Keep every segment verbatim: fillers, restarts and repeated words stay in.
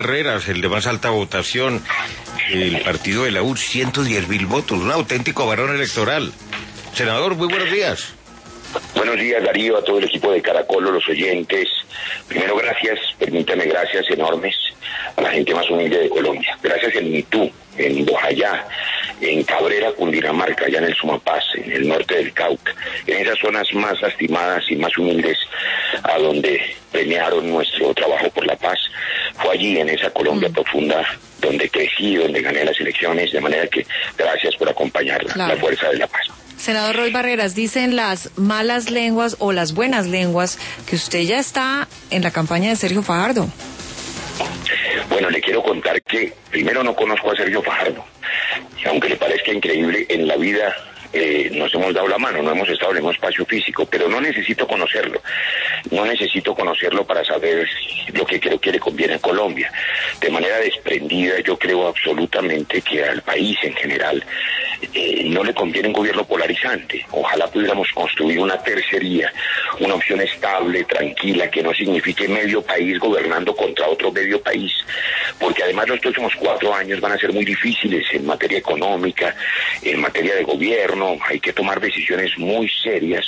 Barreras, el de más alta votación, el partido de la U, ciento diez mil votos, un auténtico varón electoral. Senador, muy buenos días. Buenos días, Darío, a todo el equipo de Caracol, los oyentes. Primero, gracias, permítame, gracias enormes a la gente más humilde de Colombia. Gracias en Mitú, en Bojayá, en Cabrera, Cundinamarca, allá en el Sumapaz, en el norte del Cauca, en esas zonas más lastimadas y más humildes a donde premiaron nuestro trabajo por la paz. Fue allí, en esa Colombia mm. profunda, donde crecí, donde gané las elecciones, de manera que gracias por acompañar la, claro. la fuerza de la paz. Senador Roy Barreras, dicen las malas lenguas o las buenas lenguas que usted ya está en la campaña de Sergio Fajardo. Bueno, le quiero contar que primero no conozco a Sergio Fajardo, y aunque le parezca increíble, en la vida eh, nos hemos dado la mano, no hemos estado en el mismo espacio físico, pero no necesito conocerlo, no necesito conocerlo para saber lo que creo que le conviene a Colombia. De manera desprendida, yo creo absolutamente que al país en general Eh, no le conviene un gobierno polarizante. Ojalá pudiéramos construir una tercería, una opción estable, tranquila, que no signifique medio país gobernando contra otro medio país, porque además los próximos cuatro años van a ser muy difíciles en materia económica, en materia de gobierno. Hay que tomar decisiones muy serias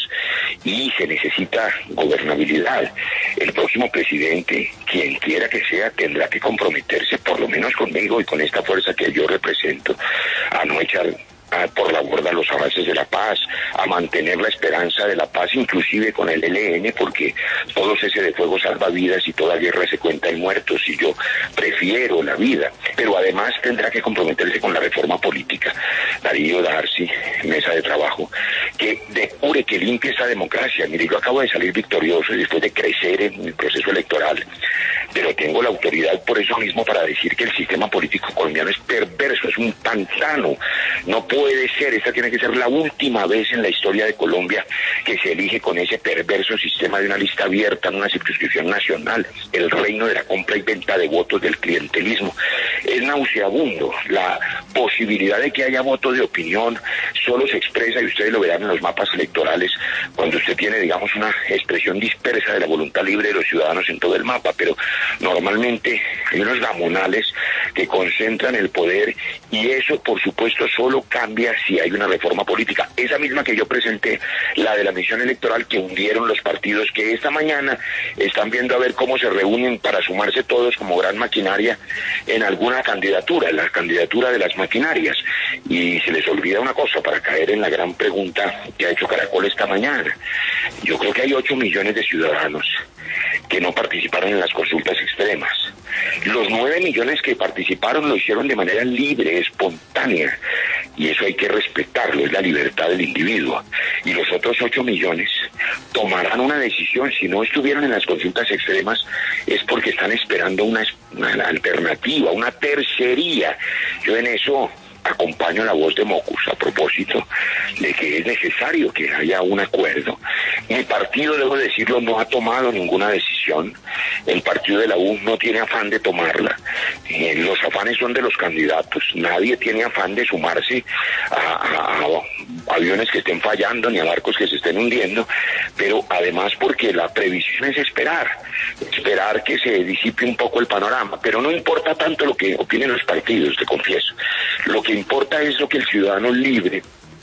y se necesita gobernabilidad. El próximo presidente, quien quiera que sea, tendrá que comprometerse, por lo menos conmigo y con esta fuerza que yo represento, a no echar por la borda los avances de la paz, a mantener la esperanza de la paz, inclusive con el E L N, porque todo cese de fuego salva vidas y toda guerra se cuenta en muertos, y yo prefiero la vida, pero además tendrá que comprometerse con la reforma política. Darío, Darcy, mesa de trabajo, que depure, que limpie esa democracia. Mire, yo acabo de salir victorioso después de crecer en el proceso electoral, pero tengo la autoridad por eso mismo para decir que el sistema político colombiano es perverso, es un pantano. No puede ser, esta tiene que ser la última vez en la historia de Colombia que se elige con ese perverso sistema de una lista abierta en una circunscripción nacional, el reino de la compra y venta de votos, del clientelismo. Es nauseabundo. La posibilidad de que haya voto de opinión solo se expresa, y ustedes lo verán en los mapas electorales, cuando usted tiene, digamos, una expresión dispersa de la voluntad libre de los ciudadanos en todo el mapa, pero normalmente hay unos gamonales que concentran el poder, y eso, por supuesto, solo cambia si hay una reforma política, esa misma que yo presenté, la de la misión electoral que hundieron los partidos, que esta mañana están viendo a ver cómo se reúnen para sumarse todos como gran maquinaria en alguna candidatura, en la candidatura de las maquinarias, y se les olvida una cosa para caer en la gran pregunta que ha hecho Caracol esta mañana. Yo creo que hay ocho millones de ciudadanos que no participaron en las consultas extremas. Los nueve millones que participaron lo hicieron de manera libre, espontánea, y eso hay que respetarlo, es la libertad del individuo. Y los otros ocho millones tomarán una decisión. Si no estuvieron en las consultas extremas es porque están esperando una, una alternativa, una tercería. Yo en eso acompaño la voz de Mocus a propósito de que es necesario que haya un acuerdo. Mi partido, debo decirlo, no ha tomado ninguna decisión. El partido de la U no tiene afán de tomarla. Eh, los afanes son de los candidatos. Nadie tiene afán de sumarse a, a, a aviones que estén fallando ni a barcos que se estén hundiendo, pero además porque la previsión es esperar, esperar que se disipe un poco el panorama. Pero no importa tanto lo que opinen los partidos, te confieso. Lo que importa es lo que el ciudadano libre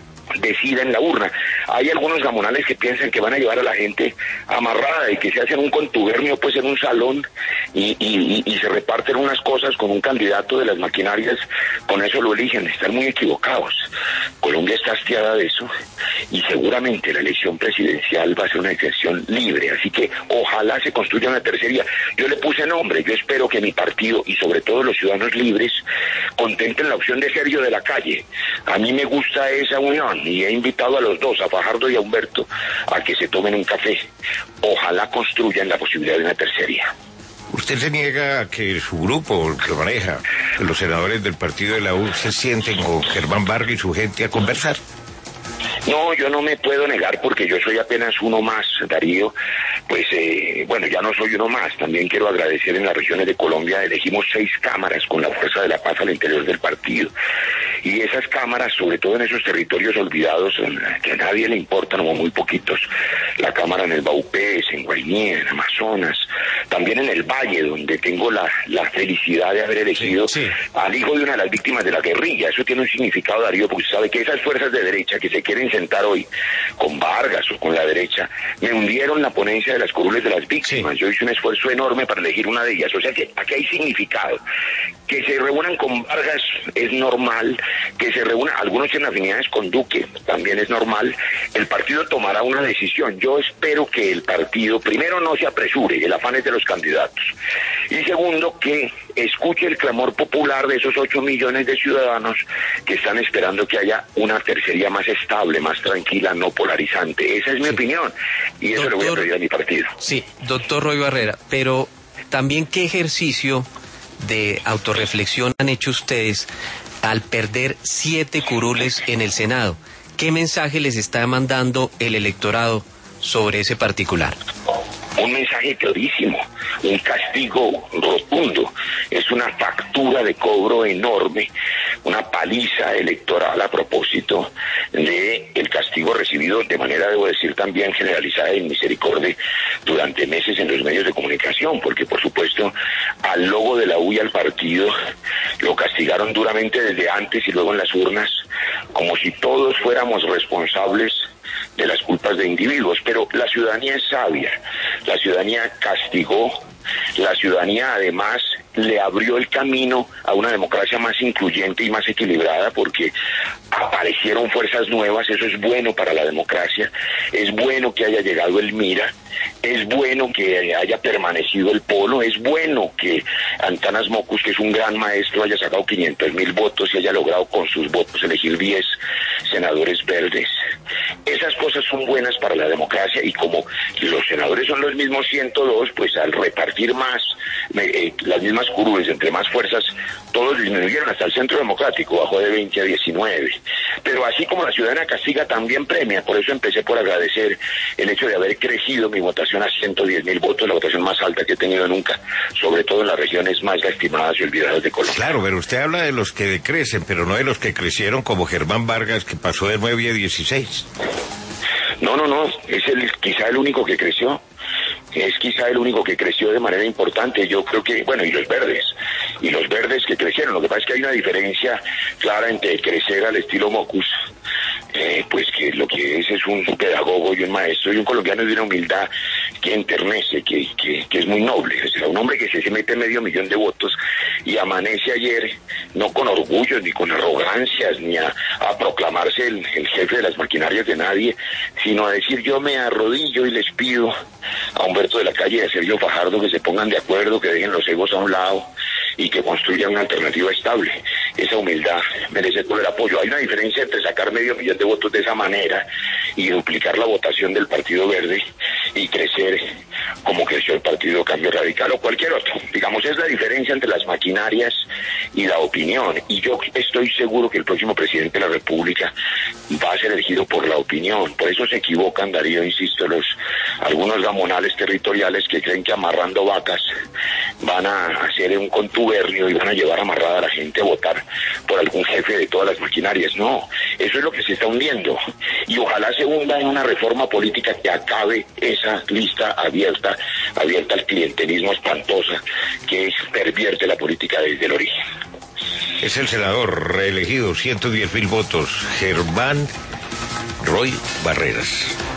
decida en la urna. Hay algunos gamonales que piensan que van a llevar a la gente amarrada y que se hacen un contubernio pues en un salón y, y, y se reparten unas cosas con un candidato de las maquinarias, con eso lo eligen. Están muy equivocados. Colombia está hastiada de eso, y seguramente la elección presidencial va a ser una elección libre, así que ojalá se construya una tercería. Yo le puse nombre, yo espero que mi partido y sobre todo los ciudadanos libres contemplen la opción de Sergio de la Calle. A mí me gusta esa unión, y he invitado a los dos, a Fajardo y a Humberto, a que se tomen un café. Ojalá construyan la posibilidad de una tercería. ¿Usted se niega a que su grupo, que lo maneja, los senadores del partido de la U, se sienten con Germán Vargas y su gente a conversar? No, yo no me puedo negar porque yo soy apenas uno más, Darío. Pues, eh, bueno, ya no soy uno más. También quiero agradecer, en las regiones de Colombia elegimos seis cámaras con la fuerza de la paz al interior del partido. Y esas cámaras, sobre todo en esos territorios olvidados, que a nadie le importan, o muy poquitos, la cámara en el Baupés, en Guainía, en Amazonas, también en el Valle, donde tengo la, la felicidad de haber elegido sí, sí. al hijo de una de las víctimas de la guerrilla. Eso tiene un significado, Darío, porque sabe que esas fuerzas de derecha que se quieren sentar hoy con Vargas o con la derecha, me hundieron la ponencia de las curules de las víctimas. Sí. Yo hice un esfuerzo enorme para elegir una de ellas. O sea que aquí hay significado. Que se reúnan con Vargas es normal, que se reúnan, algunos tienen afinidades con Duque, también es normal. El partido tomará una decisión. Yo espero que el partido, primero, no se apresure, el afán es de los candidatos. Y segundo, que escuche el clamor popular de esos ocho millones de ciudadanos que están esperando que haya una tercería más estable, más tranquila, no polarizante. Esa es mi sí. opinión, y eso doctor, le voy a pedir a mi partido. Sí, doctor Roy Barrera, pero también qué ejercicio de autorreflexión han hecho ustedes al perder siete curules en el Senado. ¿Qué mensaje les está mandando el electorado sobre ese particular? Un mensaje clarísimo, un castigo rotundo, es una factura de cobro enorme, una paliza electoral a propósito de el castigo recibido de manera, debo decir, también generalizada y misericordia durante meses en los medios de comunicación, porque por supuesto al logo de la U y al partido lo castigaron duramente desde antes y luego en las urnas, como si todos fuéramos responsables de las culpas de individuos, pero la ciudadanía es sabia, la ciudadanía castigó, la ciudadanía además le abrió el camino a una democracia más incluyente y más equilibrada, porque aparecieron fuerzas nuevas. Eso es bueno para la democracia, es bueno que haya llegado el Mira, es bueno que haya permanecido el Polo, es bueno que Antanas Mockus, que es un gran maestro, haya sacado quinientos mil votos y haya logrado con sus votos elegir diez senadores verdes. Esas cosas son buenas para la democracia, y como los senadores son los mismos ciento dos, pues al repartir más, eh, las mismas curules entre más fuerzas, todos disminuyeron, hasta el Centro Democrático bajó de veinte a diecinueve. Pero así como la ciudadana castiga, también premia. Por eso empecé por agradecer el hecho de haber crecido mi votación a ciento diez mil votos, la votación más alta que he tenido nunca, sobre todo en las regiones más lastimadas y olvidadas de Colombia. Claro, pero usted habla de los que decrecen, pero no de los que crecieron, como Germán Vargas, que pasó de nueve a dieciséis. No, no, no, es el quizá el único que creció. Es quizá el único que creció de manera importante. Yo creo que, bueno, y los verdes, y los verdes que crecieron. Lo que pasa es que hay una diferencia clara entre crecer al estilo Mockus, eh, pues que lo que es es un pedagogo y un maestro y un colombiano de una humildad que enternece, que, que, que es muy noble. O sea, un hombre que se, se mete medio millón de votos y amanece ayer, no con orgullo, ni con arrogancias, ni a, a proclamarse el, el jefe de las maquinarias de nadie, sino a decir: yo me arrodillo y les pido a Humberto de la Calle y a Sergio Fajardo que se pongan de acuerdo, que dejen los egos a un lado y que construyan una alternativa estable. Esa humildad merece todo el apoyo. Hay una diferencia entre sacar medio millón de votos de esa manera y duplicar la votación del Partido Verde y crecer como creció el Partido Cambio Radical o cualquier otro. Digamos, es la diferencia entre las maquinarias y la opinión. Y yo estoy seguro que el próximo presidente de la República va a ser elegido por la opinión. Por eso se equivocan, Darío, insisto, los algunos gamonales territoriales que creen que amarrando vacas van a hacer un contubernio y van a llevar amarrada a la gente a votar por algún jefe de todas las maquinarias. No, eso es lo que se está hundiendo. Y ojalá se hunda en una reforma política que acabe esa lista abierta, abierta al clientelismo espantosa que pervierte la política desde el origen. Es el senador reelegido, ciento diez mil votos, Germán Roy Barreras.